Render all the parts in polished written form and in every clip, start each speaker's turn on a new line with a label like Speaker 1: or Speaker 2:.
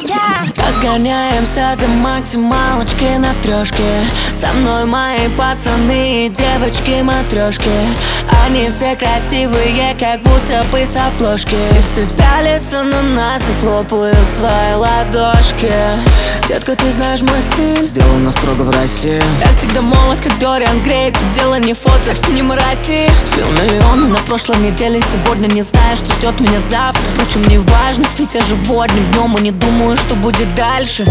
Speaker 1: Разгоняемся до максималочки на трешке. Со мной мои пацаны и девочки-матрешки. Они все красивые, как будто бы с обложки. И все пялятся на нас и хлопают свои ладошки. Детка, ты знаешь мой стиль, сделано строго в России. Я всегда молод, как Дориан Грей. Тут дело не фото, так что не мрази. Слил миллионы на прошлой неделе. Сегодня не знаю, что ждет меня завтра. Впрочем, не важно, ведь я живу одним днем и не думаю, что будет дальше.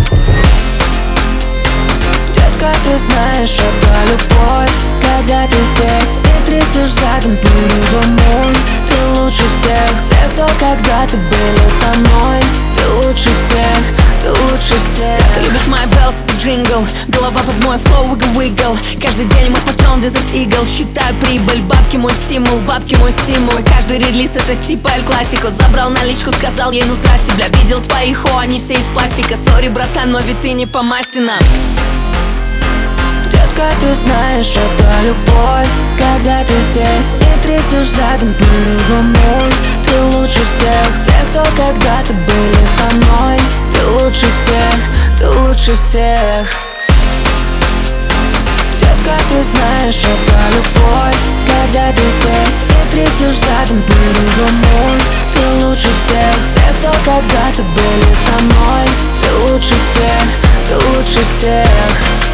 Speaker 1: Детка, ты знаешь, это любовь, когда ты здесь и трясешь задом по-любому. Ты лучше всех, всех, кто когда-то были со мной. Ты лучше всех, ты лучше всех. Ты любишь мои белс, это джингл. Голова под мой флоу, wiggle. Каждый день мой патрон, Desert Eagle. Считаю прибыль, бабки мой стимул, бабки мой стимул. И каждый релиз это типа Эль Классико. Забрал наличку, сказал ей ну здрасте, бля. Видел твои хо, они все из пластика. Сори, братан, но ведь ты не по масти нам. Детка, ты знаешь, это любовь, когда ты здесь и трясешь задом по-любому. Ты лучше всех, всех, кто когда-то были со мной. Ты лучше всех, ты лучше всех. Детка, ты знаешь, это любовь, когда ты здесь и трясешь задом по-любому. Ты лучше всех, всех, кто когда-то были со мной. Ты лучше всех, ты лучше всех.